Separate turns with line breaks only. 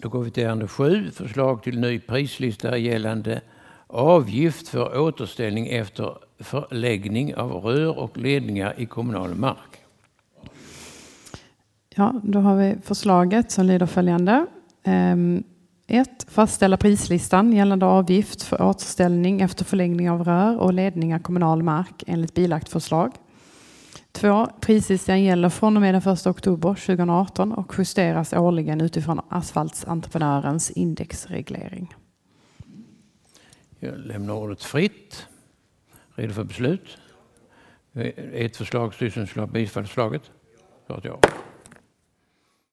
Då går vi till ärende 7, förslag till ny prislista gällande avgift för återställning efter förläggning av rör och ledningar i kommunal mark.
Ja, då har vi förslaget som lyder följande. 1. Fastställa prislistan gällande avgift för återställning efter förläggning av rör och ledningar kommunal mark enligt bilagt förslag. 2. Prislistan gäller från och med den 1 oktober 2018 och justeras årligen utifrån asfaltsentreprenörens indexreglering.
Jag lämnar ordet fritt. Redo för beslut. Ett förslag, styrelsen slår bifall förslaget. Ja.